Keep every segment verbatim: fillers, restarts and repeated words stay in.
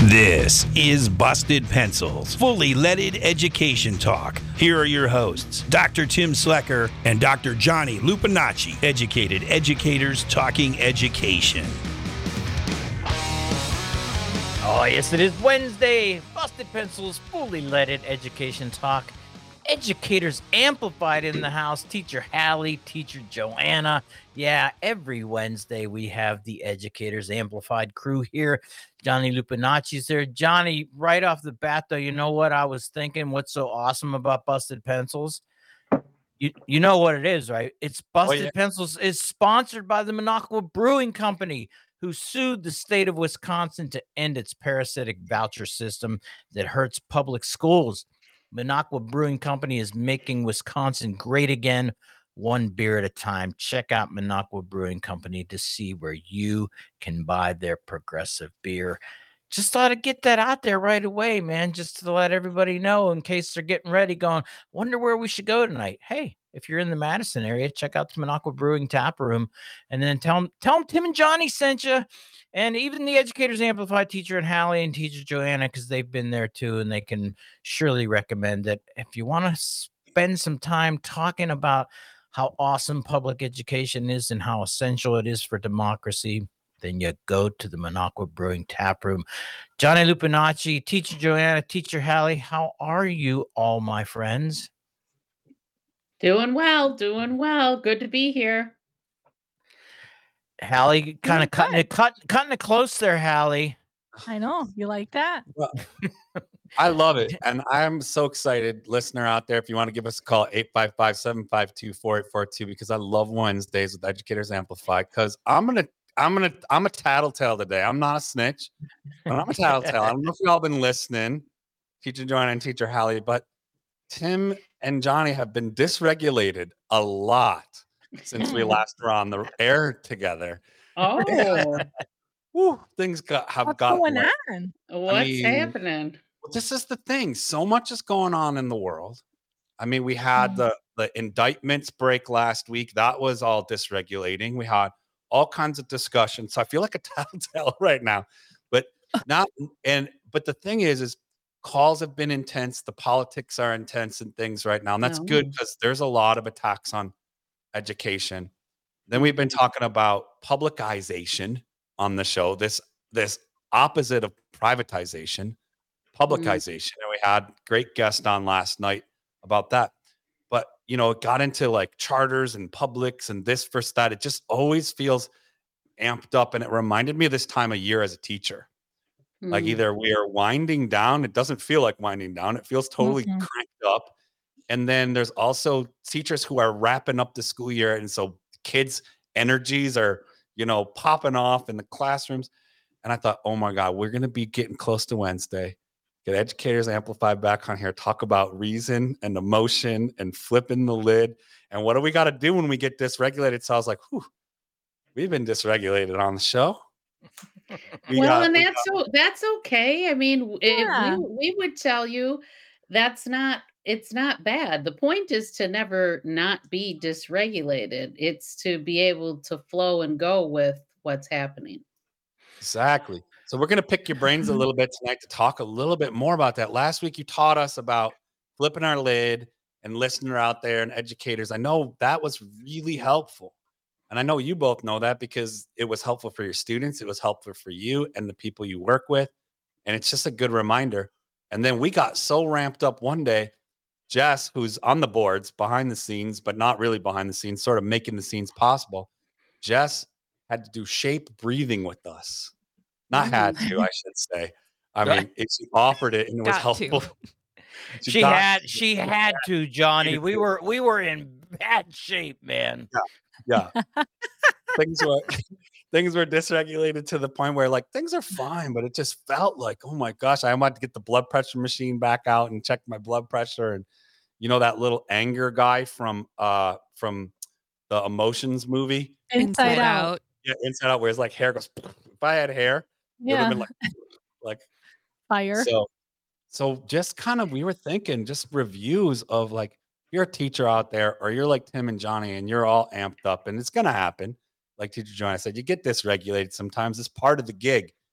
This is Busted Pencils, fully leaded education talk. Here are your hosts, Doctor Tim Slecker and Doctor Johnny Lupinacci, educated educators talking education. Oh, yes, it is Wednesday. Busted Pencils, fully leaded education talk. Educators Amplified in the house. Teacher Hallie, Teacher Joanna. Yeah, every Wednesday we have the Educators Amplified crew here. Johnny Lupinacci's there. Johnny, right off the bat, though, you know what I was thinking? What's so awesome about Busted Pencils? You you know what it is, right? It's Busted oh, yeah. Pencils is sponsored by the Minocqua Brewing Company, who sued the state of Wisconsin to end its parasitic voucher system that hurts public schools. Minocqua Brewing Company is making Wisconsin great again, one beer at a time. Check out Minocqua Brewing Company to see where you can buy their progressive beer. Just thought I'd get that out there right away, man, just to let everybody know in case they're getting ready, going, wonder where we should go tonight. Hey, if you're in the Madison area, check out the Minocqua Brewing Tap Room, and then tell them, tell them Tim and Johnny sent you. And even the Educators Amplified teacher and Hallie and teacher Joanna, because they've been there too, and they can surely recommend it. If you want to spend some time talking about how awesome public education is and how essential it is for democracy, then you go to the Minocqua Brewing Tap Room. Johnny Lupinacci, teacher Joanna, teacher Hallie, how are you all, my friends? Doing well, doing well. Good to be here. Hallie, kind of cutting it, cut, cutting it close there, Hallie. I know. You like that? Well, I love it. And I'm so excited, listener out there, if you want to give us a call, eight five five, seven five two, four eight four two, because I love Wednesdays with Educators Amplified, because I'm going to, I'm going to, I'm a tattletale today. I'm not a snitch, but I'm a tattletale. I don't know if y'all been listening, teacher Joanna and teacher Hallie, but Tim and Johnny have been dysregulated a lot since we last were on the air together. Oh, Woo, things got have What's gotten going worse. on? What's I mean, happening? This is the thing. So much is going on in the world. I mean, we had the the indictments break last week. That was all dysregulating. We had all kinds of discussion. So I feel like a tattletale right now. But not and but the thing is, is calls have been intense. The politics are intense and things right now. And that's Oh. good because there's a lot of attacks on education. Then we've been talking about publicization on the show. This this opposite of privatization, publicization. And we had great guest on last night about that. But you know, it got into like charters and publics and this versus that. It just always feels amped up. And it reminded me of this time of year as a teacher. Like either we are winding down, it doesn't feel like winding down, it feels totally Mhm. cranked up. And then there's also teachers who are wrapping up the school year. And so kids' energies are, you know, popping off in the classrooms. And I thought, oh my God, we're going to be getting close to Wednesday. Get Educators Amplified back on here, talk about reason and emotion and flipping the lid. And what do we got to do when we get dysregulated? So I was like, whew, we've been dysregulated on the show. We well, got- and we that's got- o- that's okay. I mean, it, Yeah. we we would tell you that's not it's not bad. The point is to never not be dysregulated. It's to be able to flow and go with what's happening. Exactly. So we're going to pick your brains a little bit tonight to talk a little bit more about that. Last week, you taught us about flipping our lid and listener out there and educators. I know that was really helpful. And I know you both know that because it was helpful for your students. It was helpful for you and the people you work with. And it's just a good reminder. And then we got so ramped up one day, Jess, who's on the boards behind the scenes, but not really behind the scenes, sort of making the scenes possible. Jess had to do shape breathing with us. Not had to, I should say. I mean, it, she offered it and it was Got helpful. to. She got had to. she had to, Johnny. We were we were in bad shape, man. Yeah. things were things were dysregulated to the point where like things are fine, but it just felt like, oh my gosh, I wanted to get the blood pressure machine back out and check my blood pressure. And you know that little anger guy from uh from the Emotions movie? Inside, out. Yeah, Inside Out, where his like hair goes. If I had hair, it would Yeah. have been like like Fire. so so just kind of we were thinking just reviews of like you're a teacher out there or you're like Tim and Johnny and you're all amped up and it's gonna happen. Like teacher Joanna said, you get dysregulated sometimes. It's part of the gig.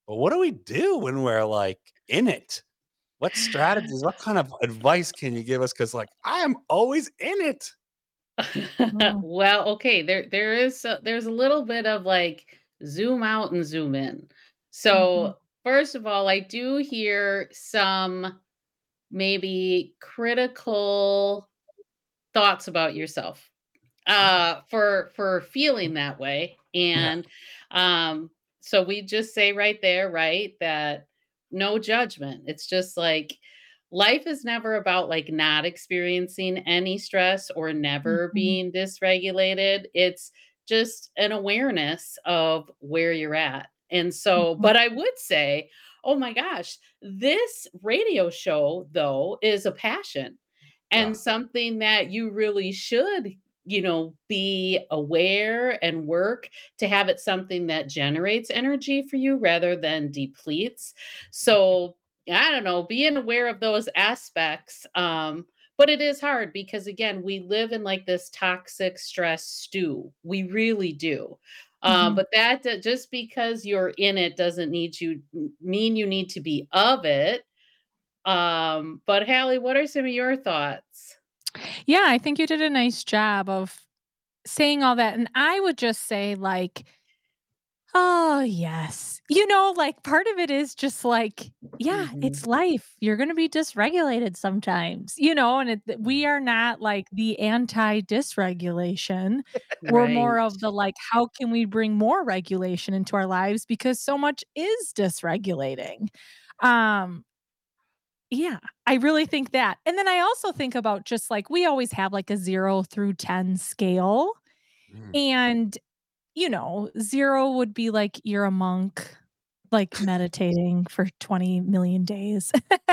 But what do we do when we're like in it? What strategies, what kind of advice can you give us? Because like I am always in it. Mm. Well, okay, there there is a, there's a little bit of like zoom out and zoom in. Mhm. So, first of all, I do hear some maybe critical thoughts about yourself uh for for feeling that way. Yeah. And um so we just say right there, right, that no judgment. It's just like life is never about like not experiencing any stress or never Mhm. being dysregulated. It's just an awareness of where you're at. And so, Mhm. but I would say, oh my gosh, this radio show though is a passion Yeah. and something that you really should, you know, be aware and work to have it something that generates energy for you rather than depletes. So, I don't know, being aware of those aspects. Um, but it is hard because again, we live in like this toxic stress stew. We really do. Um, Mhm. but that d- just because you're in it doesn't need you mean you need to be of it. Um, but Hallie, what are some of your thoughts? Yeah, I think you did a nice job of saying all that, and I would just say, like, "Oh, yes." You know, like, part of it is just like, yeah, Mhm. it's life. You're gonna be dysregulated sometimes, you know, and it th we are not, like, the anti-dysregulation. We're Right. more of the, like, how can we bring more regulation into our lives because so much is dysregulating. Um, yeah, I really think that. And then I also think about just, like, we always have, like, a zero through ten scale, Mm. and you know, zero would be like you're a monk, like meditating for twenty million days.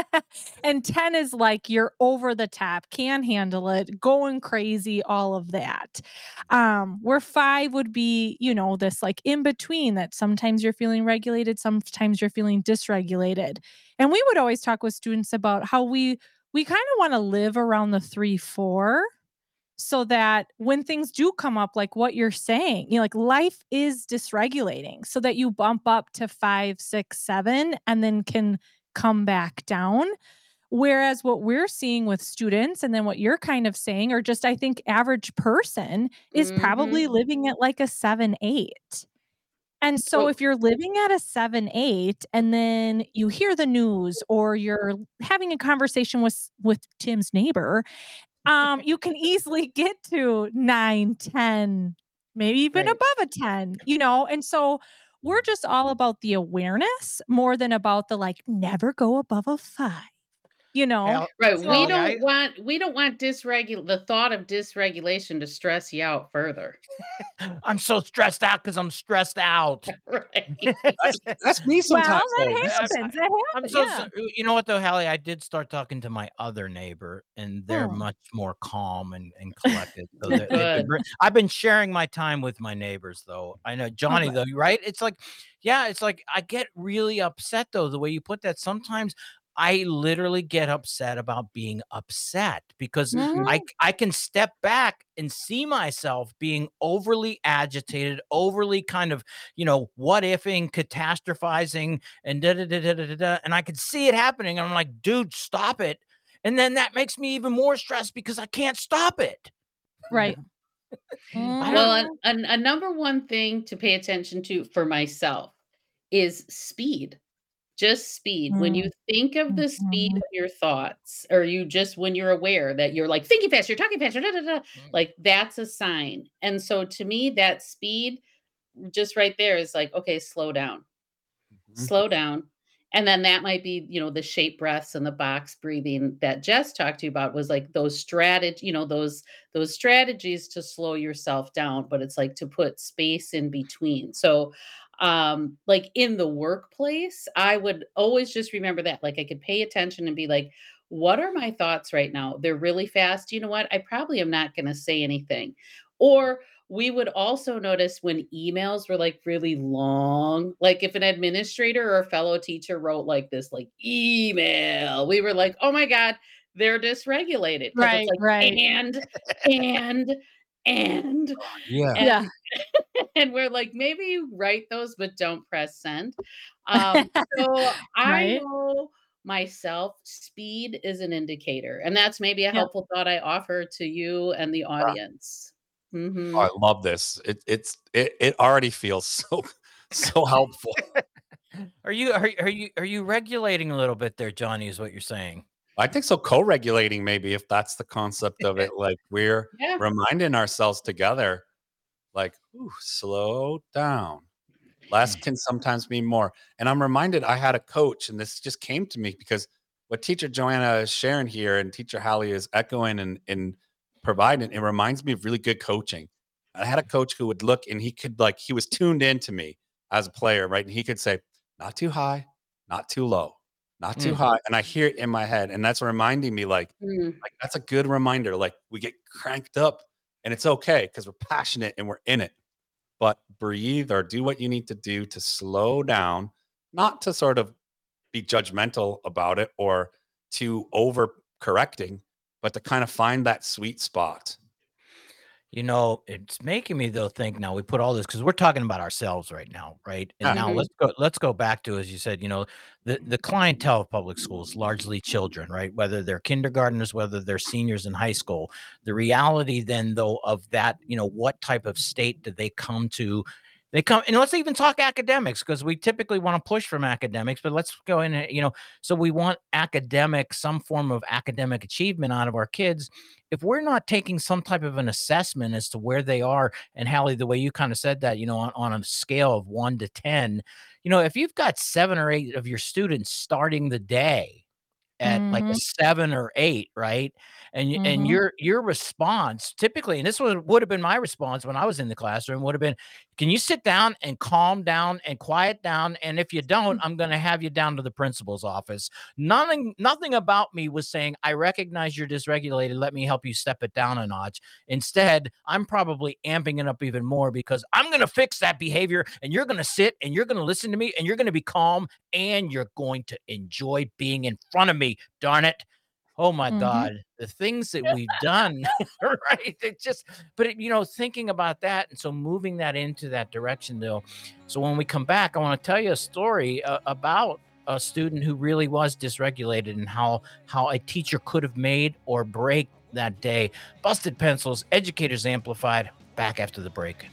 And ten is like you're over the top, can handle it, going crazy, all of that. Um, where five would be, you know, this like in between that sometimes you're feeling regulated, sometimes you're feeling dysregulated. And we would always talk with students about how we we kind of want to live around the three, four so that when things do come up, like what you're saying, you know, like life is dysregulating so that you bump up to five, six, seven, and then can come back down. Whereas what we're seeing with students and then what you're kind of saying, or just I think average person is Mhm. probably living at like a seven, eight. And so Oh, if you're living at a seven, eight, and then you hear the news or you're having a conversation with with Tim's neighbor, um, you can easily get to nine, ten, maybe even right. above a ten, you know? And so we're just all about the awareness more than about the, like, never go above a five, you know? Hal Right. We Hallie, So don't I want we don't want dysregul the thought of dysregulation to stress you out further. I'm so stressed out because 'cause I'm stressed out. Right. That's that's me well, sometimes though. that I happens, that I'm happens, so so yeah. you know what though, Hallie? I did start talking to my other neighbor, and they're Oh. much more calm and and collected, so they they've been Good. re I've been sharing my time with my neighbors, though. I know Oh, Johnny, good. though, right? It's like yeah, it's like I get really upset, though, the way you put that. Sometimes I literally get upset about being upset because I Mhm. c I can step back and see myself being overly agitated, overly kind of, you know, what ifing, catastrophizing, and da da da da da da da, and I could see it happening. And I'm like, dude, stop it. And then that makes me even more stressed because I can't stop it. Right. I don't Well, an, Mhm. an, a number one thing to pay attention to for myself is speed. Just speed. When you Mm, think of the speed mhm. of your thoughts, or you just when you're aware that you're like thinking fast, you're talking faster, da, da, da, like that's a sign. And so to me, that speed just right there is like, okay, slow down, Mhm. slow down. And then that might be, you know, the shape breaths and the box breathing that Jess talked to you about was like those strategy, you know, those those strategies to slow yourself down, but it's like to put space in between. So um like in the workplace, I would always just remember that. Like I could pay attention and be like, what are my thoughts right now? They're really fast. You know what? I probably am not going to say anything. Or we would also notice when emails were like really long, like if an administrator or a fellow teacher wrote like this like email, we were like, "Oh my god, they're dysregulated," because it's Right, like right. and and and Yeah. and Yeah. and we're like, maybe write those, but don't press send. Um, so I Right? know myself, speed is an indicator, and that's maybe a Yep. helpful thought I offer to you and the audience. Oh, Mhm. I love this. It it's it it already feels so so helpful. Are you are, are you are you regulating a little bit there, Johnny? Is what you're saying? I think so co-regulating maybe if that's the concept of it. Like we're Yeah. reminding ourselves together, like, ooh, slow down. Less can sometimes mean more. And I'm reminded I had a coach, and this just came to me because what teacher Joanna is sharing here and teacher Hallie is echoing and, and providing, it reminds me of really good coaching. I had a coach who would look and he could like, he was tuned into me as a player, right? And he could say, not too high, not too low, not too Mm. high. And I hear it in my head. And that's reminding me like, Mm. like that's a good reminder. Like we get cranked up and it's okay because we're passionate and we're in it, but breathe or do what you need to do to slow down, not to sort of be judgmental about it or to over correcting, but to kind of find that sweet spot. You know, it's making me though think now we put all this because we're talking about ourselves right now, right? And Yeah. now Mhm. let's go let's go back to as you said, you know, the the clientele of public schools, largely children, right? Whether they're kindergartners, whether they're seniors in high school. The reality then though of that, you know, what type of state do they come to? They come and let's even talk academics because we typically want to push from academics, but let's go in, and, you know, so we want academic, some form of academic achievement out of our kids if we're not taking some type of an assessment as to where they are, and Hallie, the way you kind of said that, you know, on, on a scale of one to ten, you know, if you've got seven or eight of your students starting the day at like a Mhm. seven or eight, right? And y and Mhm. your your response typically, and this would would have been my response when I was in the classroom, would have been, "Can you sit down and calm down and quiet down? And if you don't, I'm gonna have you down to the principal's office." Nothing nothing about me was saying, "I recognize you're dysregulated, let me help you step it down a notch." Instead, I'm probably amping it up even more because I'm gonna fix that behavior, and you're gonna sit, and you're gonna listen to me, and you're gonna be calm, and you're going to enjoy being in front of me, darn it. Oh my Mhm. God, the things that we've done, right? It just, but it, you know, thinking about that, and so moving that into that direction, though. So when we come back, I want to tell you a story uh, about a student who really was dysregulated and how how a teacher could have made or break that day. Busted Pencils, Educators Amplified. Back after the break.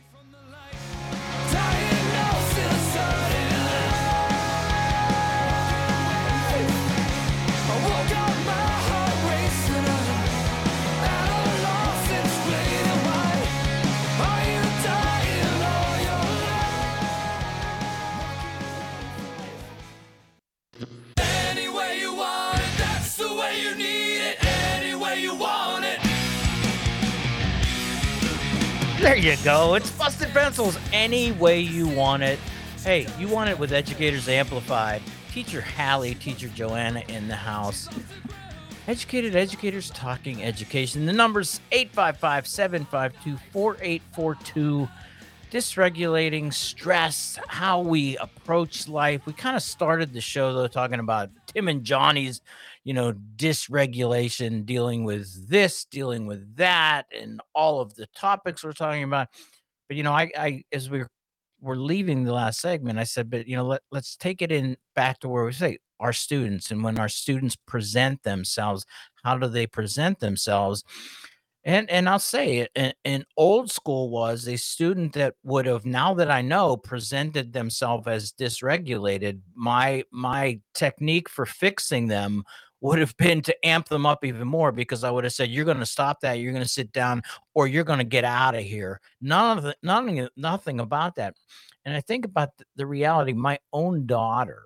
There you go. It's Busted Pencils any way you want it. Hey, you want it with Educators Amplified. Teacher Hallie, Teacher Joanna in the house. Educated educators talking education. The number's eight five five, seven five two, four eight four two. Dysregulating stress, how we approach life. We kind of started the show though talking about Tim and Johnny's, you know, dysregulation, dealing with this, dealing with that, and all of the topics we're talking about. But you know, I, I as we were, were leaving the last segment, I said, but you know, let, let's take it in back to where we say our students, and when our students present themselves, how do they present themselves? And and I'll say it, an, an old school was a student that would have, now that I know, presented themselves as dysregulated. My my technique for fixing them would have been to amp them up even more because I would have said, "You're going to stop that. You're going to sit down, or you're going to get out of here." None of the nothing nothing about that. And I think about the, the reality. My own daughter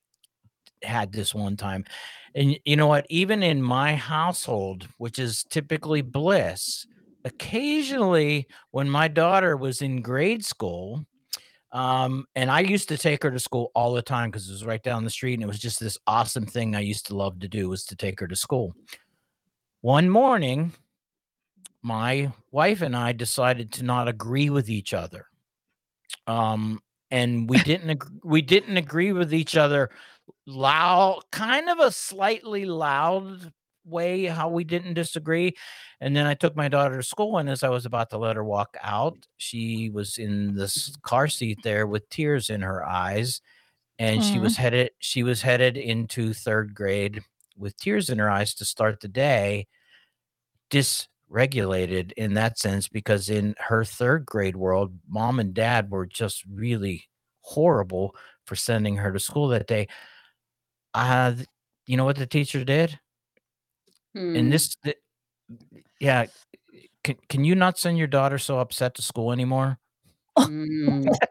had this one time. And you know what? Even in my household, which is typically bliss, occasionally when my daughter was in grade school, um, and I used to take her to school all the time because it was right down the street, and it was just this awesome thing I used to love to do was to take her to school. One morning, my wife and I decided to not agree with each other. Um, and we didn't ag- we didn't agree with each other loud, kind of a slightly loud way how we didn't disagree. And then I took my daughter to school, and as I was about to let her walk out, she was in this car seat there with tears in her eyes, and she was Mm. headed she was headed into third grade with tears in her eyes to start the day, dysregulated in that sense, because in her third grade world, mom and dad were just really horrible for sending her to school that day. Uh, th you know what the teacher did? And Hmm. this th yeah, can can you not send your daughter so upset to school anymore? Mm.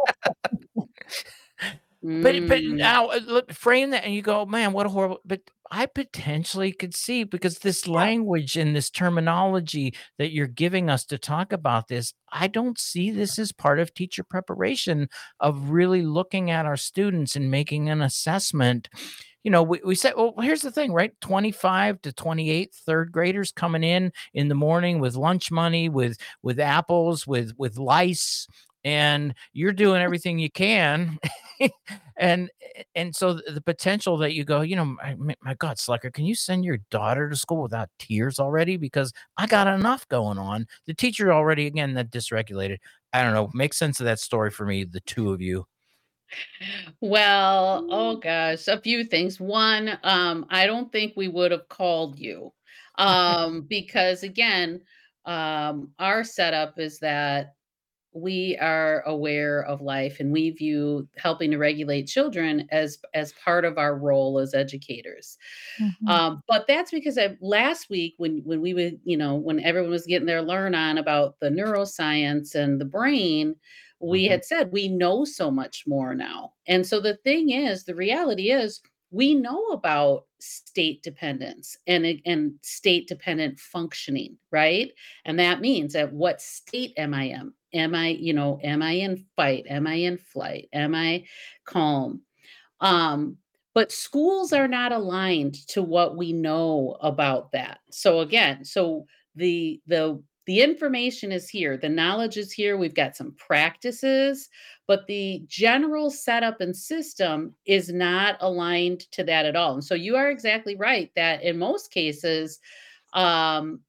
But but Mm. now, uh, look, frame that and you go, "Man, what a horrible," but I potentially could see, because this language and this terminology that you're giving us to talk about this, I don't see this as part of teacher preparation of really looking at our students and making an assessment. You know, we we said, well, here's the thing, right? twenty-five to twenty-eight third graders coming in in the morning with lunch money, with with apples, with with lice, and you're doing everything you can. and and so the the potential that you go, you know, my, my my God, Slacker, can you send your daughter to school without tears already? Because I got enough going on. The teacher already, again, that dysregulated. I don't know. Make sense of that story for me, the two of you. Well, oh gosh, a few things. One, um, I don't think we would have called you. Um, because again, um, our setup is that we are aware of life and we view helping to regulate children as as part of our role as educators. Mhm. Um, but that's because I, last week when when we would, you know, when everyone was getting their learn on about the neuroscience and the brain, we Mhm. had said we know so much more now. And so the thing is, the reality is we know about state dependence and it- and state dependent functioning, right? And that means at what state am I in? Am I, you know, am I in fight? Am I in flight? Am I calm? Um, but schools are not aligned to what we know about that. So again, so the the the information is here, the knowledge is here, we've got some practices, but the general setup and system is not aligned to that at all. And so you are exactly right that in most cases, um,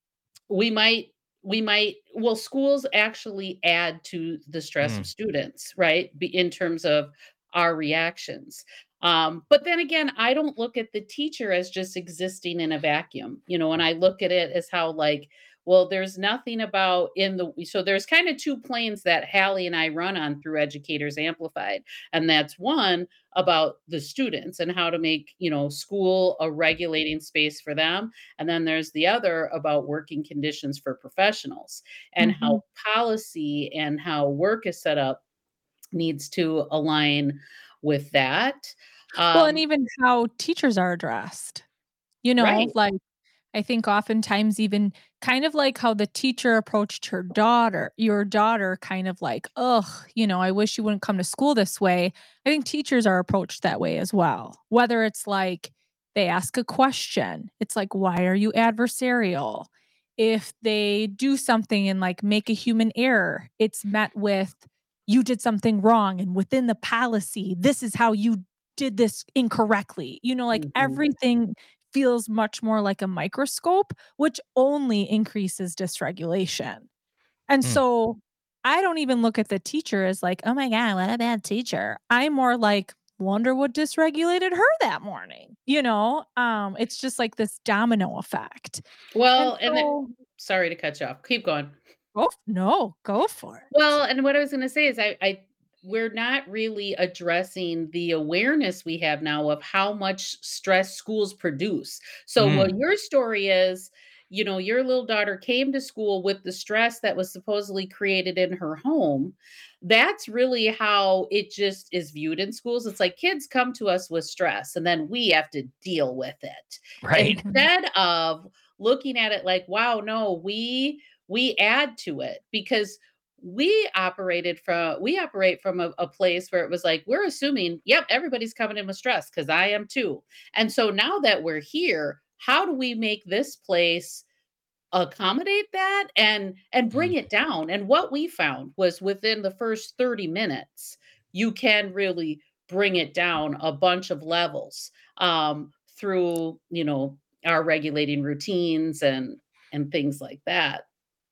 we might we might well, schools actually add to the stress of Mm. students, right? Be in terms of our reactions. Um, but then again, I don't look at the teacher as just existing in a vacuum, you know, and I look at it as how like, well, there's nothing about in the so there's kind of two planes that Hallie and I run on through Educators Amplified. And that's one about the students and how to make, you know, school a regulating space for them, and then there's the other about working conditions for professionals and Mhm. how policy and how work is set up needs to align with that. Well, and Um, even how teachers are addressed. You know, right. like, I think oftentimes even kind of like how the teacher approached her daughter your daughter kind of like, "Ugh, you know, I wish you wouldn't come to school this way." I think teachers are approached that way as well. Whether it's like they ask a question, it's like, "Why are you adversarial?" If they do something and, like, make a human error, it's met with, "You did something wrong, and within the policy, this is how you did this incorrectly." You know, like, Mhm. everything feels much more like a microscope, which only increases dysregulation. And Mm. so, I don't even look at the teacher as like, "Oh my god, what a bad teacher." I'm more like, "Wonder what dysregulated her that morning." You know? Um, it's just like this domino effect. And Well, and that, so sorry to cut you off. Keep going. go f no, go for it. Well, and what I was gonna say is I I we're not really addressing the awareness we have now of how much stress schools produce. So what Mm. your story is, you know, your little daughter came to school with the stress that was supposedly created in her home. That's really how it just is viewed in schools. It's like kids come to us with stress and then we have to deal with it. Right. Mhm. Instead of looking at it like, wow, no, we we add to it because we operated from we operate from a, a place where it was like we're assuming yep everybody's coming in with stress because I am too, and so now that we're here, how do we make this place accommodate that and and Mm. bring it down? And what we found was within the first thirty minutes you can really bring it down a bunch of levels, um, through, you know, are regulating routines and and things like that.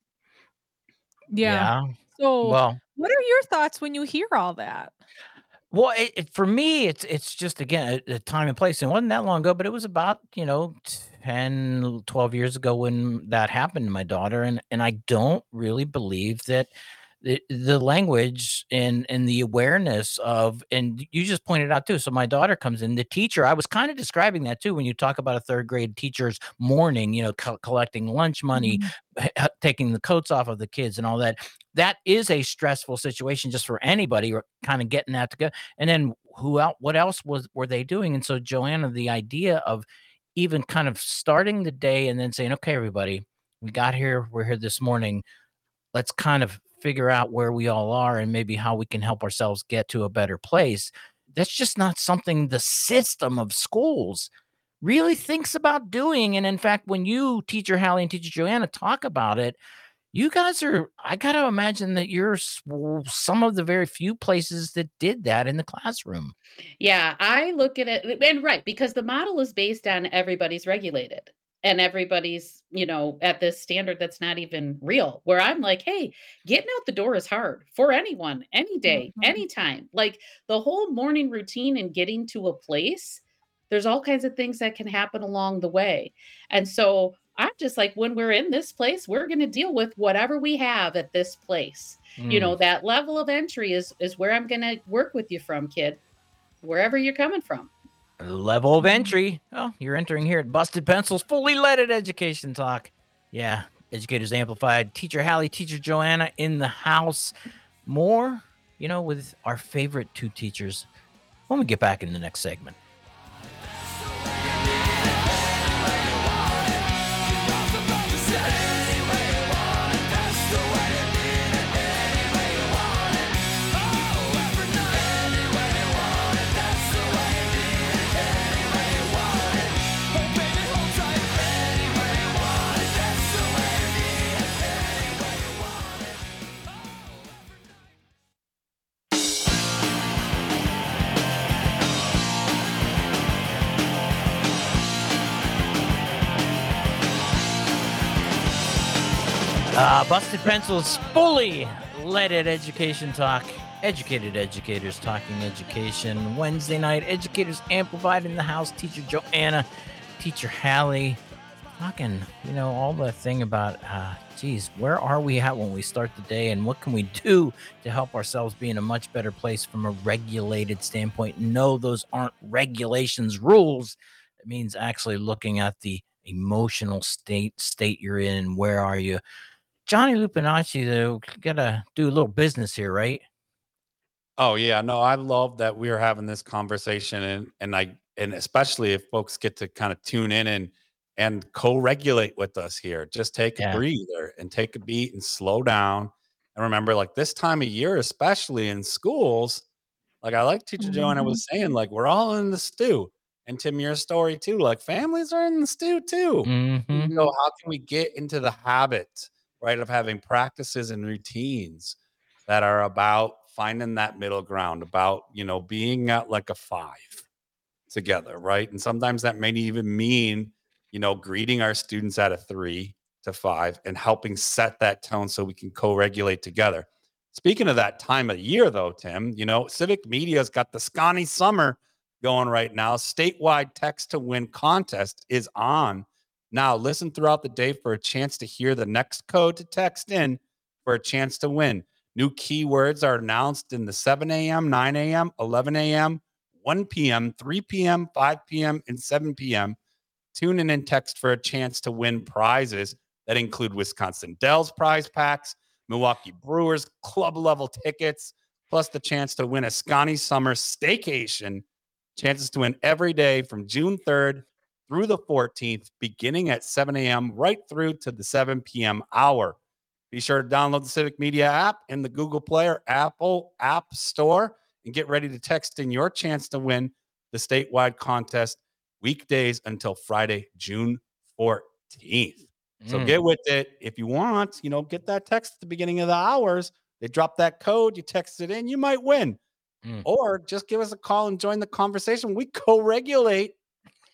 Yeah. Yeah. So, Well, what are your thoughts when you hear all that? well, it, it, for me, it's it's just again a, a time and place. And it wasn't that long ago, but it was about you know ten, twelve years ago when that happened to my daughter, and and I don't really believe that the, the language and and the awareness of, and you just pointed out too. So my daughter comes in, the teacher. I was kind of describing that too when you talk about a third grade teacher's morning, you know, co- collecting lunch money, Mhm. taking the coats off of the kids, and all that. That is a stressful situation just for anybody, or kind of getting that together. And then who else, what else was were they doing? And so Joanna, the idea of even kind of starting the day and then saying, okay, everybody, we got here, we're here this morning. Let's kind of figure out where we all are and maybe how we can help ourselves get to a better place. That's just not something the system of schools really thinks about doing. And in fact, when you, Teacher Hallie and Teacher Joanna, talk about it, you guys are, I got to imagine that you're s- w- some of the very few places that did that in the classroom. Yeah, I look at it, and right, because the model is based on everybody's regulated and everybody's, you know, at this standard that's not even real. Where I'm like, hey, getting out the door is hard for anyone, any day, Mhm. anytime. Like the whole morning routine and getting to a place, there's all kinds of things that can happen along the way. And so I'm just like, when we're in this place, we're going to deal with whatever we have at this place. You Mm. know, that level of entry is is where I'm going to work with you from, kid, wherever you're coming from. Level of Mhm. entry. Oh, you're entering here at Busted Pencils, fully leaded education talk. Yeah, Educators Amplified. Teacher Hallie, Teacher Joanna in the house. More, you know, with our favorite two teachers when we get back in the next segment. Uh, Busted Pencils, fully leaded education talk. Educated educators talking education. Wednesday night, Educators Amplified in the house. Teacher Joanna, Teacher Hallie, talking, you know, all the thing about, uh, geez, where are we at when we start the day, and what can we do to help ourselves be in a much better place from a regulated standpoint? No, those aren't regulations, rules. It means actually looking at the emotional state state you're in. Where are you? Johnny Lupinacci, though, gotta do a little business here, right? Oh yeah, no, I love that we are having this conversation, and and I and especially if folks get to kind of tune in and and co-regulate with us here. Just take a Yeah. breather and take a beat and slow down. And remember, like this time of year, especially in schools, like I like Teacher Joanna Mhm. was saying, like we're all in the stew. And Tim, your story too, like families are in the stew too. Mm-hmm. So Mhm. how can we get into the habit, right, of having practices and routines that are about finding that middle ground, about, you know, being at like a five together, right? And sometimes that may even mean, you know, greeting our students at a three to five and helping set that tone so we can co-regulate together. Speaking of that time of year, though, Tim, you know, Civic Media's got the Scotty Summer going right now. Statewide text to win contest is on. Now, listen throughout the day for a chance to hear the next code to text in for a chance to win. New keywords are announced in the seven a.m., nine a.m., eleven a.m., one p.m., three p.m., five p.m., and seven p.m. Tune in and text for a chance to win prizes that include Wisconsin Dells prize packs, Milwaukee Brewers club level tickets, plus the chance to win a Scotty Summer staycation. Chances to win every day from June third through the fourteenth, beginning at seven a.m. right through to the seven p.m. hour. Be sure to download the Civic Media app in the Google Play or Apple App Store and get ready to text in your chance to win the statewide contest weekdays until Friday, June fourteenth. So Mm. get with it. If you want, you know, get that text at the beginning of the hours. They drop that code, you text it in, you might win. Mm. Or just give us a call and join the conversation. We co regulate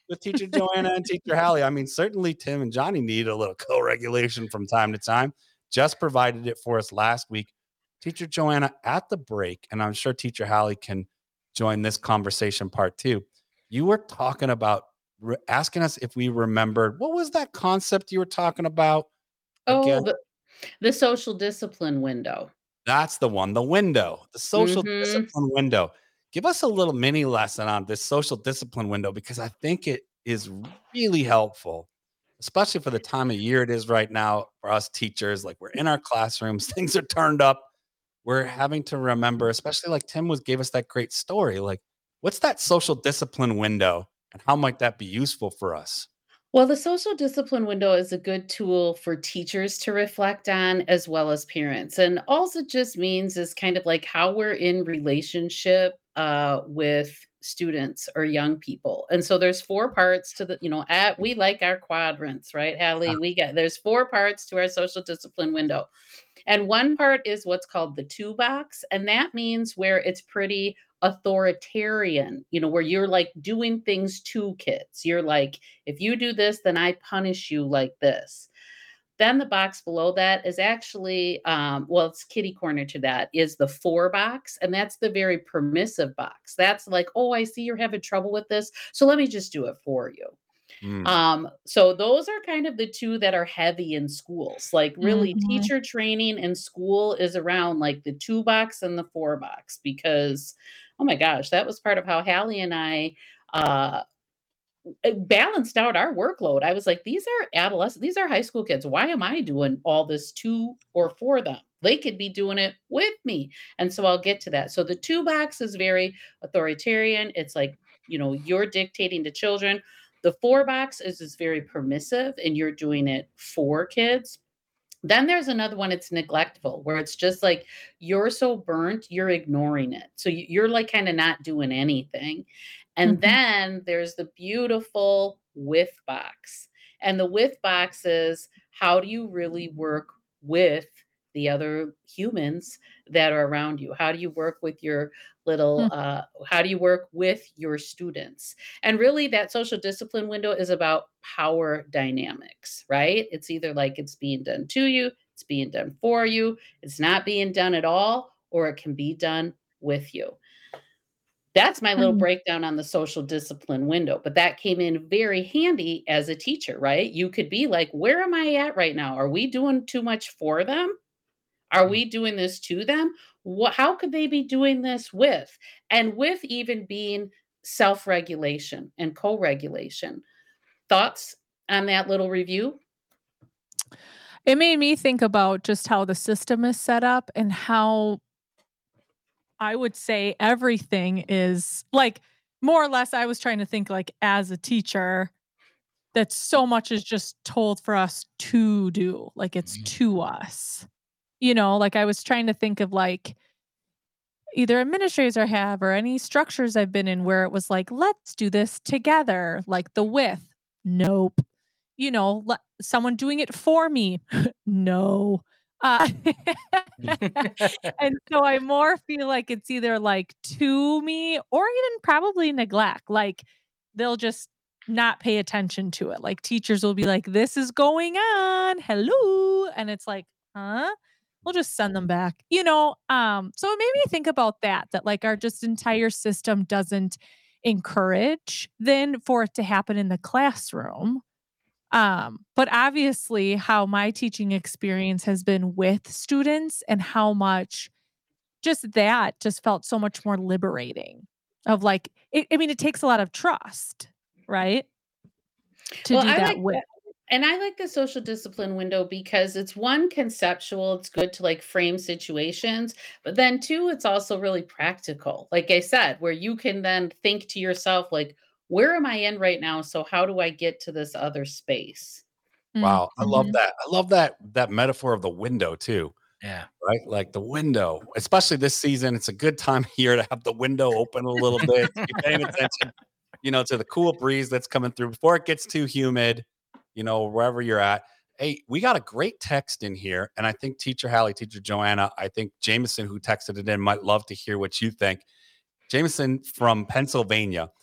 with Teacher Joanna and Teacher Hallie. I mean, certainly Tim and Johnny need a little co-regulation from time to time. Just provided it for us last week. Teacher Joanna, at the break, and I'm sure Teacher Hallie can join this conversation part two. You were talking about re- asking us if we remembered, what was that concept you were talking about? Oh, Again, the, the social discipline window. that's the one, the window, the social Mhm. discipline window. Give us a little mini lesson on this social discipline window, because I think it is really helpful, especially for the time of year it is right now for us teachers. Like, we're in our classrooms, things are turned up. We're having to remember, especially like Tim was gave us that great story. Like, what's that social discipline window and how might that be useful for us? Well, the social discipline window is a good tool for teachers to reflect on as well as parents. And all it just means is kind of like how we're in relationship uh, with students or young people. And so there's four parts to the, you know, at we like our quadrants, right, Hallie? We get there's four parts to our social discipline window. And one part is what's called the two box. And that means where it's pretty authoritarian, you know, where you're like doing things to kids. You're like, if you do this, then I punish you like this. Then the box below that is actually, um, well, it's kitty corner to that is the four box. And that's the very permissive box. That's like, oh, I see you're having trouble with this. So let me just do it for you. Mm. Um, so those are kind of the two that are heavy in schools. Like really Mhm. teacher training in school is around like the two box and the four box because oh my gosh, that was part of how Hallie and I uh it balanced out our workload. I was like, these are adolescents, these are high school kids. Why am I doing all this to or for them? They could be doing it with me. And so I'll get to that. So the two box is very authoritarian. It's like, you know, you're dictating to children. The four box is, is very permissive and you're doing it for kids. Then there's another one, it's neglectful, where it's just like you're so burnt, you're ignoring it. So you- you're like kind of not doing anything. And Mhm. then there's the beautiful with box. And the with box is how do you really work with the other humans that are around you? How do you work with your little, Mm. uh, how do you work with your students? And really, that social discipline window is about power dynamics, right? It's either like it's being done to you, it's being done for you, it's not being done at all, or it can be done with you. That's my little Mm. breakdown on the social discipline window, but that came in very handy as a teacher, right? You could be like, where am I at right now? Are we doing too much for them? Are we doing this to them? What, how could they be doing this with? And with even being self regulation and co regulation. Thoughts on that little review? It made me think about just how the system is set up and how I would say everything is like more or less I was trying to think like as a teacher that so much is just told for us to do, like it's to us. You know, like I was trying to think of like either administrators I have or any structures I've been in where it was like, let's do this together, like the with. Nope. You know, le- someone doing it for me. No. Uh, and so I more feel like it's either like to me or even probably neglect. Like they'll just not pay attention to it. Like teachers will be like, this is going on. Hello. And it's like, huh? We'll just send them back. You know, um, so it made me think about that, that like our just entire system doesn't encourage then for it to happen in the classroom. Um, but obviously how my teaching experience has been with students and how much just that just felt so much more liberating of like, it, I mean, it takes a lot of trust, right? To Well, do I that like with. and I like the social discipline window because it's one conceptual, it's good to like frame situations, but then two, it's also really practical. Like I said, where you can then think to yourself, like, where am I in right now? So how do I get to this other space? Wow, I love Mhm. that. I love that that metaphor of the window too, Yeah. right? Like the window, especially this season, it's a good time of year to have the window open a little bit, to be paying attention, you know, to the cool breeze that's coming through before it gets too humid, you know, wherever you're at. Hey, we got a great text in here, and I think Teacher Hallie, Teacher Joanna, I think Jameson, who texted it in, might love to hear what you think. Jameson from Pennsylvania.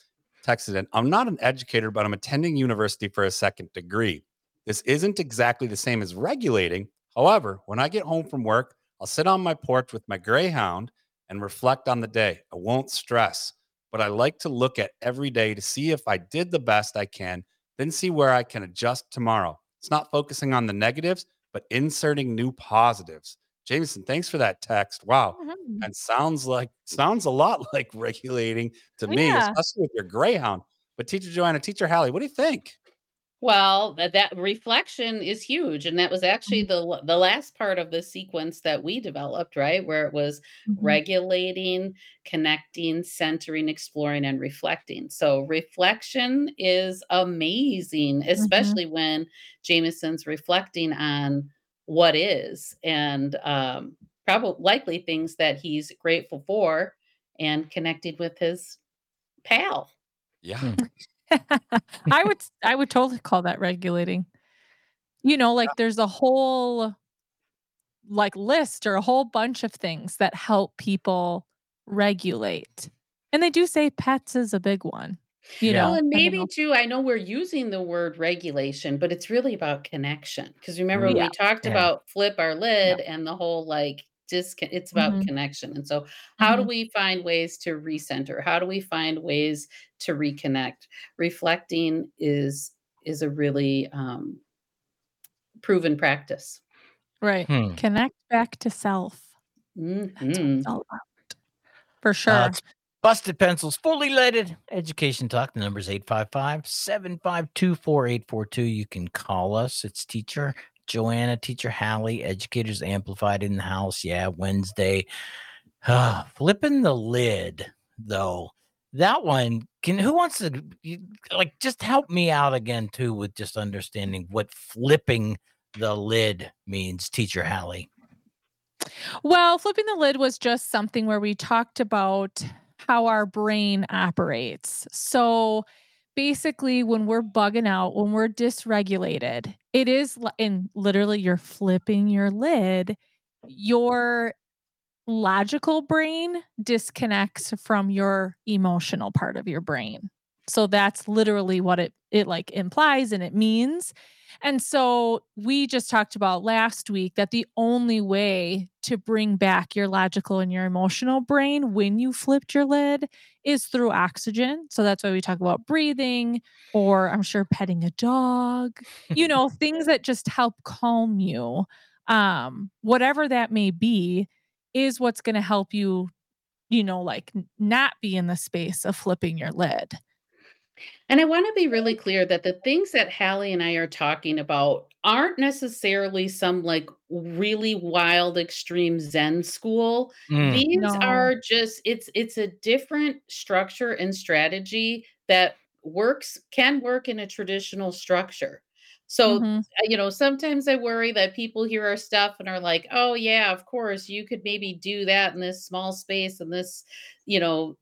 texted in, I'm not an educator, but I'm attending university for a second degree. This isn't exactly the same as regulating. However, when I get home from work, I'll sit on my porch with my greyhound and reflect on the day. I won't stress, but I like to look at every day to see if I did the best I can, then see where I can adjust tomorrow. It's not focusing on the negatives, but inserting new positives. Jameson, thanks for that text. Wow. Mhm. And sounds like sounds a lot like regulating to me, Yeah. especially with your greyhound. But Teacher Joanna, Teacher Hallie, what do you think? Well, that, that reflection is huge. And that was actually Mhm. the l- the last part of the sequence that we developed, right? Where it was Mhm. regulating, connecting, centering, exploring, and reflecting. So reflection is amazing, Mhm. especially when Jameson's reflecting on what is and um probably likely things that he's grateful for and connecting with his pal. Yeah. Hmm. I would s I would totally call that regulating. You know, like, there's a whole, like, list or a whole bunch of things that help people regulate. And they do say pets is a big one, you Yeah. Well, know, and I don't maybe know. too, I know we're using the word regulation, but it's really about connection. Because remember, Mm, when Yeah, we talked yeah. about flip our yeah. lid and the whole like disc, it's about Mhm, connection. And so, how do mhm. we find ways to recenter? How do we find ways to reconnect? Reflecting is is a really um, proven practice. Right. Hmm. Connect back to self. That's what Hmm it's all about. For Uh, sure. it's Busted Pencils, fully leaded education talk. The number's eight five five, seven five two, four eight four two. You can call us. It's Teacher Joanna, Teacher Hallie, Educators Amplified in the house. Yeah, Wednesday. Ah, flipping the lid, though. That one, can who wants to you- like just help me out again too with just understanding what flipping the lid means, Teacher Hallie. Well, flipping the lid was just something where we talked about how our brain operates. So basically, when we're bugging out, when we're dysregulated, it is, li- and literally, you're flipping your lid. Your logical brain disconnects from your emotional part of your brain. So that's literally what it it like implies and it means. And so we just talked about last week that the only way to bring back your logical and your emotional brain when you flipped your lid is through oxygen. So that's why we talk about breathing, or I'm sure petting a dog, you know, things that just help calm you. Um whatever that may be is what's going to help you, you know, like n- not be in the space of flipping your lid. And I want to be really clear that the things that Hallie and I are talking about aren't necessarily some like really wild extreme Zen school. Mm, These No. are just it's it's a different structure and strategy that works can work in a traditional structure. So, uh, Mhm. you know, sometimes I worry that people hear our stuff and are like, "Oh yeah, of course, you could maybe do that in this small space and this, you know,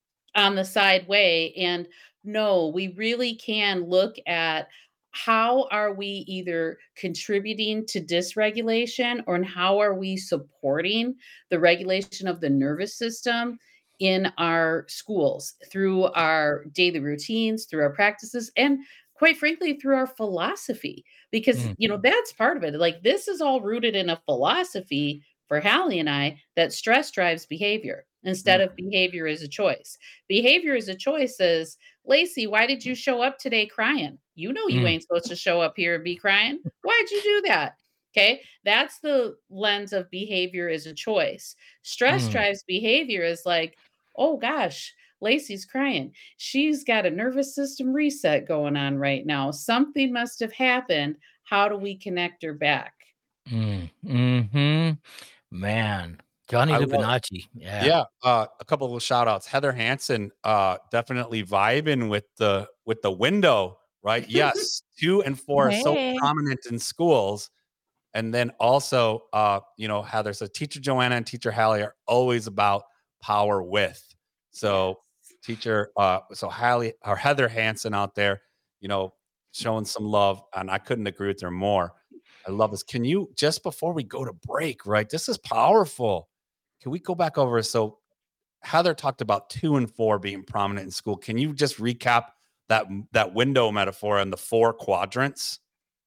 on the side way." And no, we really can look at how are we either contributing to dysregulation or how are we supporting the regulation of the nervous system in our schools through our daily routines, through our practices, and quite frankly through our philosophy, because mm, you know that's part of it. Like, this is all rooted in a philosophy for Hallie and I, that stress drives behavior instead Mm. of behavior is a choice. Behavior is a choice is, Lacey, why did you show up today crying? You know you mm, ain't supposed to show up here and be crying. Why'd you do that? Okay. That's the lens of behavior is a choice. Stress mm, drives behavior is like, oh gosh, Lacey's crying. She's got a nervous system reset going on right now. Something must have happened. How do we connect her back? mm, mhm. Man, Johnny I love Lupinacci. Yeah. Yeah, uh, a couple of shout outs. Heather Hansen, uh, definitely vibing with the with the window, right? Yes, two and four are so Hey. prominent in schools. And then also, uh, you know, Heather says Teacher Joanna and Teacher Hallie are always about power with. Yes. So teacher, uh, so Hallie or Heather Hansen out there, you know, showing some love, and I couldn't agree with her more. I love this. Can you just before we go to break, right? This is powerful. Can we go back over? So Heather talked about two and four being prominent in school. Can you just recap that that window metaphor and the four quadrants?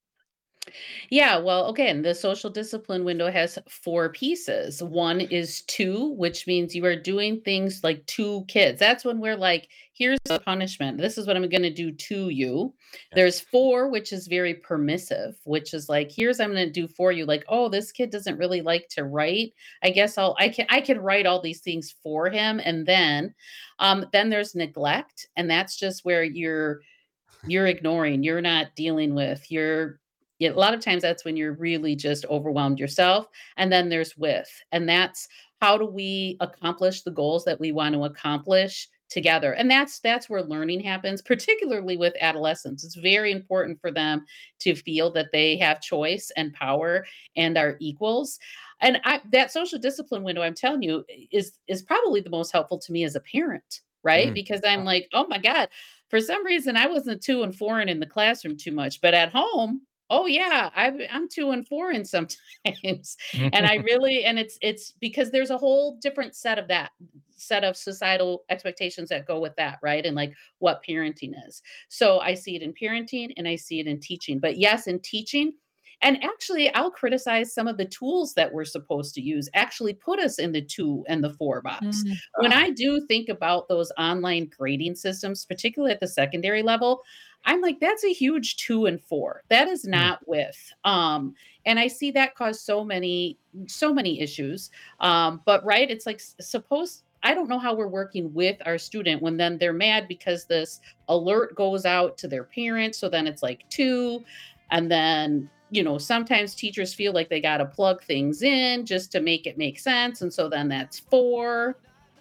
Yeah, well, again, the social discipline window has four pieces. One is two, which means you are doing things like to kids. That's when we're like, here's a punishment. This is what I'm going to do to you. Yeah. There's four, which is very permissive, which is like, here's what I'm going to do for you. Like, oh, this kid doesn't really like to write. I guess I'll I can I can write all these things for him. And then um then there's neglect, and that's just where you're you're ignoring, you're not dealing with, you're yeah, a lot of times that's when you're really just overwhelmed yourself. And then there's with, and that's how do we accomplish the goals that we want to accomplish together. And that's that's where learning happens, particularly with adolescents. It's very important for them to feel that they have choice and power and are equals. And I, that social discipline window, I'm telling you, is is probably the most helpful to me as a parent, right? Mm. Because I'm like, oh my God, for some reason I wasn't two and four in the classroom too much, but at home, oh yeah, I, I'm two and four in sometimes, and I really, and it's it's because there's a whole different set of that set of societal expectations that go with that, right? And like what parenting is. So I see it in parenting and I see it in teaching. But yes, in teaching, and actually, I'll criticize some of the tools that we're supposed to use. Actually, put us in the two and the four box. Mm. When I do think about those online grading systems, particularly at the secondary level, I'm like, that's a huge two and four. That is not with. Um, and I see that cause so many, so many issues. Um, but right, it's like s- suppose I don't know how we're working with our student when then they're mad because this alert goes out to their parents. So then it's like two, and then you know sometimes teachers feel like they got to plug things in just to make it make sense, and so then that's four.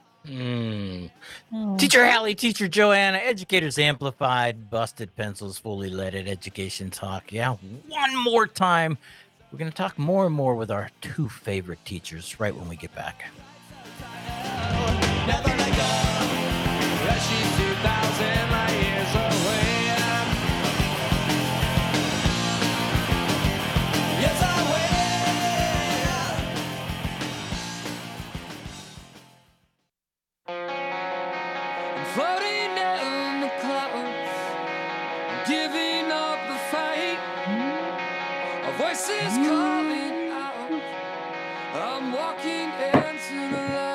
Mm. Oh. Teacher Hallie, Teacher Joanna, Educators Amplified, Busted Pencils, Fully Leaded Education Talk. Yeah, one more time. We're going to talk more and more with our two favorite teachers right when we get back. Never let go. That she's two thousand light years away. Yes, I will. I'm floating down the clouds, I'm giving up the fight. Our voices calling out. I'm walking into the light.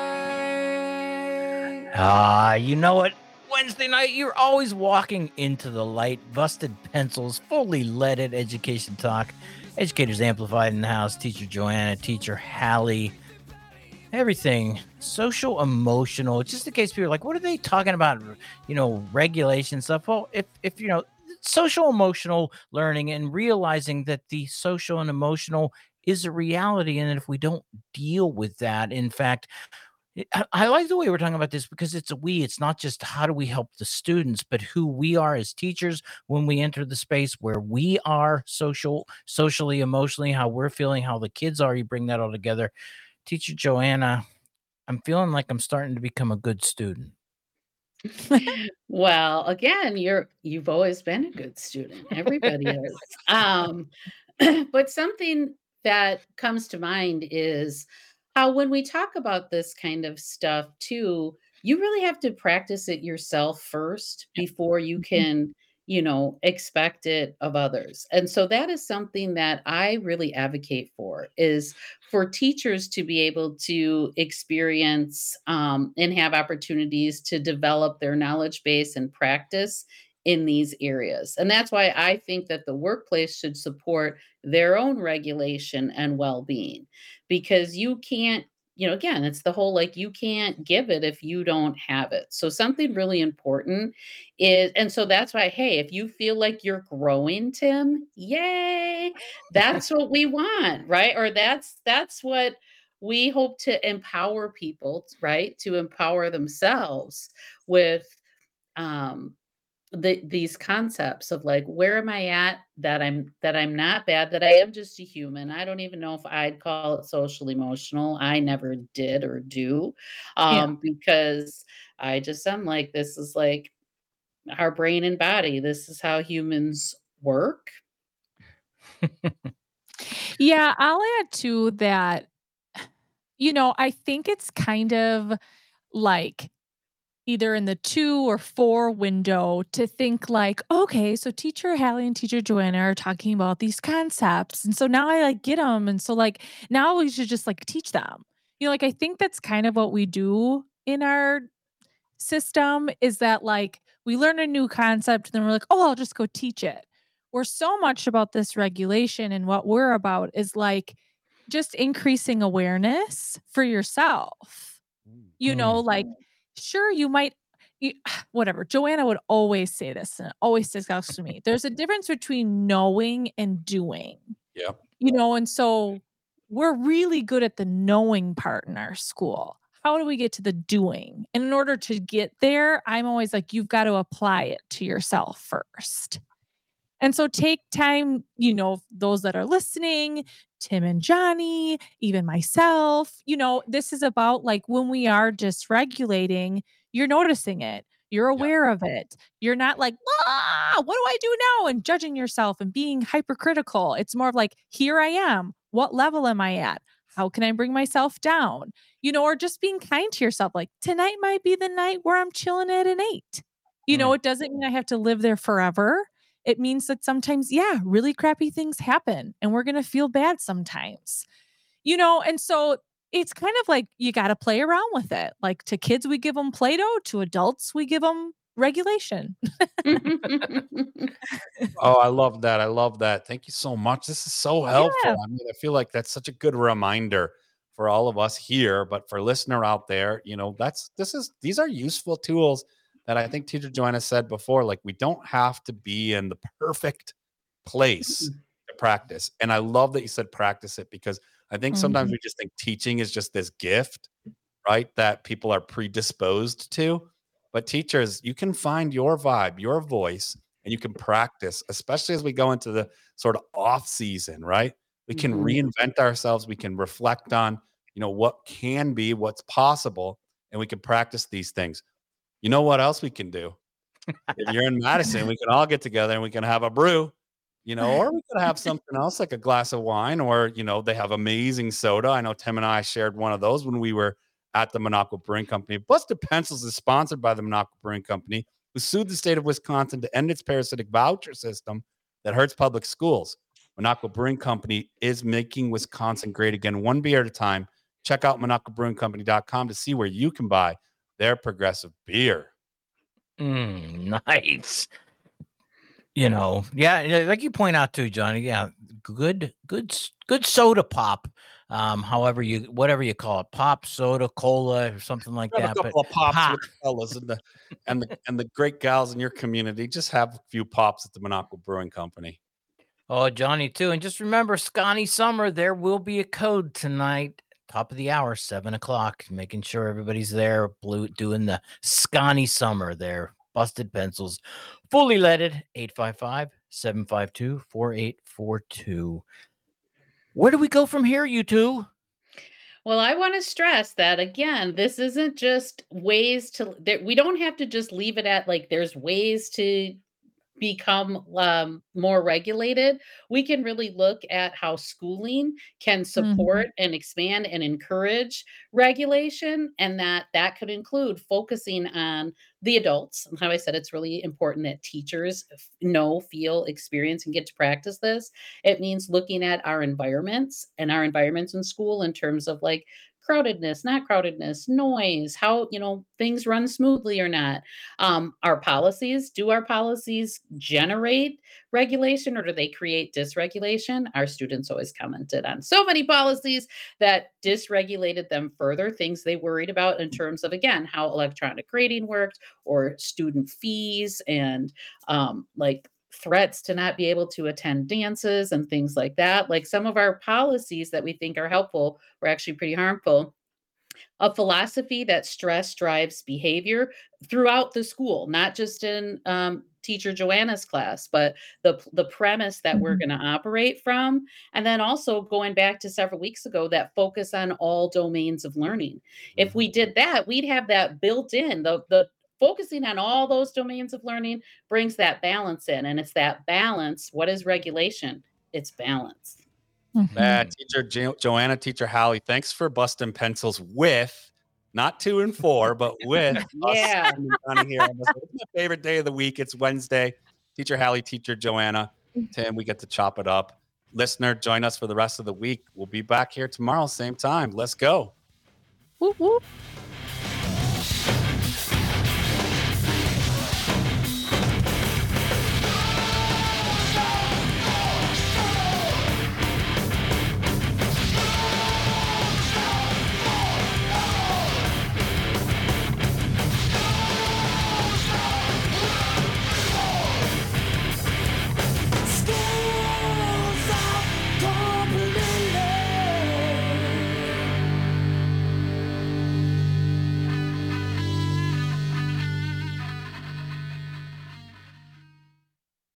Ah, you know what? Wednesday night, you're always walking into the light. Busted Pencils, Fully Leaded Education Talk. Educators Amplified in the house. Teacher Joanna, Teacher Hallie. Everything social, emotional. Just in case people are like, what are they talking about? You know, regulation stuff. Well, if if you know, social emotional learning and realizing that the social and emotional is a reality, and if we don't deal with that, in fact, it- I, I like the way we're talking about this because it's a we. It's not just how do we help the students, but who we are as teachers when we enter the space where we are social, socially, emotionally, how we're feeling, how the kids are. You bring that all together. Teacher Joanna, I'm feeling like I'm starting to become a good student. Well, again, you're you've always been a good student. Everybody is. Um, but something that comes to mind is how when we talk about this kind of stuff too, you really have to practice it yourself first before you can, you know, expect it of others. And so that is something that I really advocate for is for teachers to be able to experience um, and have opportunities to develop their knowledge base and practice in these areas. And that's why I think that the workplace should support their own regulation and well being because you can't. You know, again, it's the whole like you can't give it if you don't have it. So, something really important is, and so that's why, hey, if you feel like you're growing, Tim, yay, that's what we want, right? Or that's that's what we hope to empower people, right? To empower themselves with um the these concepts of like where am I at that I'm that I'm not bad, that I am just a human. I don't even know if I'd call it social emotional. I never did or do. Yeah. Um because I just am like this is like our brain and body. This is how humans work. Yeah, I'll add to that. You know, I think it's kind of like either in the two or four window to think like, okay, so teacher Hallie and teacher Joanna are talking about these concepts. And so now I like get them. And so like now we should just like teach them. You know, like I think that's kind of what we do in our system is that like we learn a new concept and then we're like, oh, I'll just go teach it. We're so much about this regulation and what we're about is like just increasing awareness for yourself. You know, like sure you might you, whatever. Joanna would always say this and it always discuss to me. There's a difference between knowing and doing. Yeah. You know, and so we're really good at the knowing part in our school. How do we get to the doing? And in order to get there, I'm always like, you've got to apply it to yourself first. And so take time, you know, those that are listening, Tim and Johnny, even myself, you know, this is about like when we are dysregulating, you're noticing it. You're aware of it. You're not like, ah, what do I do now? And judging yourself and being hypercritical. It's more of like, here I am. What level am I at? How can I bring myself down? You know, or just being kind to yourself. Like tonight might be the night where I'm chilling at an eight. You know, it doesn't mean I have to live there forever. It means that sometimes, yeah, really crappy things happen and we're going to feel bad sometimes, you know? And so it's kind of like, you got to play around with it. Like to kids, we give them Play-Doh. To adults, we give them regulation. Oh, I love that. I love that. Thank you so much. This is so helpful. Yeah. I mean, I feel like that's such a good reminder for all of us here, but for listener out there, you know, that's, this is, these are useful tools that I think teacher Joanna said before, like we don't have to be in the perfect place to practice. And I love that you said practice it because I think sometimes Mhm. we just think teaching is just this gift, right? That people are predisposed to. But teachers, you can find your vibe, your voice, and you can practice, especially as we go into the sort of off season, right? We can Mhm. reinvent ourselves. We can reflect on, you know, what can be, what's possible, and we can practice these things. You know what else we can do? If you're in Madison, we can all get together and we can have a brew, you know, or we could have something else like a glass of wine, or, you know, they have amazing soda. I know Tim and I shared one of those when we were at the Minocqua Brewing Company. Busted Pencils is sponsored by the Minocqua Brewing Company, who sued the state of Wisconsin to end its parasitic voucher system that hurts public schools. Minocqua Brewing Company is making Wisconsin great again, one beer at a time. Check out minocqua brewing company dot com to see where you can buy their progressive beer. Mm, nice. You know, yeah, yeah, like you point out too, Johnny. Yeah, good, good, s- good soda pop. Um, however you, whatever you call it, pop, soda, cola, or something like Have a that. But couple of pops pop. with the fellas and the and the and the great gals in your community. Just have a few pops at the Minocqua Brewing Company. Oh, Johnny too. And just remember, Scotty Summer, there will be a code tonight, top of the hour, seven o'clock, making sure everybody's there, blue, doing the Scotty Summer there. Busted Pencils, fully leaded, eight five five, seven five two, four eight four two. Where do we go from here, you two? Well, I want to stress that again, this isn't just ways to that we don't have to just leave it at like there's ways to become um, more regulated. We can really look at how schooling can support and expand and encourage regulation, and that that could include focusing on the adults. And how I said it's really important that teachers f- know, feel, experience, and get to practice this. It means looking at our environments and our environments in school in terms of like crowdedness, not crowdedness, noise, how, you know, things run smoothly or not. Um, our policies, do our policies generate regulation or do they create dysregulation? Our students always commented on so many policies that dysregulated them further, things they worried about in terms of, again, how electronic grading worked or student fees and um, like threats to not be able to attend dances and things like that. Like some of our policies that we think are helpful were actually pretty harmful. A philosophy that stress drives behavior throughout the school, not just in um, teacher Joanna's class, but the the premise that we're going to operate from, and then also going back to several weeks ago, that focus on all domains of learning. If we did that, we'd have that built in. The the focusing on all those domains of learning brings that balance in, and it's that balance. What is regulation? It's balance. Uh, teacher jo- Joanna, teacher Hallie, thanks for busting pencils with not two and four, but with Yeah. us Tim and Johnny here. On this. It's my favorite day of the week. It's Wednesday. Teacher Hallie, Teacher Joanna, Tim, we get to chop it up. Listener, join us for the rest of the week. We'll be back here tomorrow, same time. Let's go. Whoop, whoop.